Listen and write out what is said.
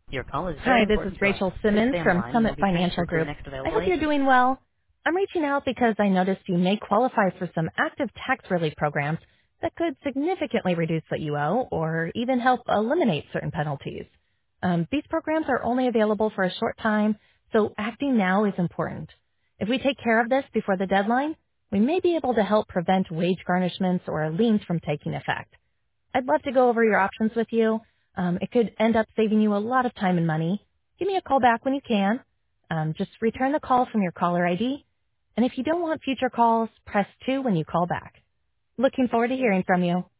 Your call is very Hi, this is important to us. Rachel Please Simmons stay on the from line and you'll Summit be Financial transferred to the Group. next I available hope you're agent. doing well. I'm reaching out because I noticed you may qualify for some active tax relief programs that could significantly reduce what you owe or even help eliminate certain penalties. These programs are only available for a short time, so acting now is important. If we take care of this before the deadline, we may be able to help prevent wage garnishments or liens from taking effect. I'd love to go over your options with you. It could end up saving you a lot of time and money. Give me a call back when you can. Just return the call from your caller ID. And if you don't want future calls, press 2 when you call back. Looking forward to hearing from you.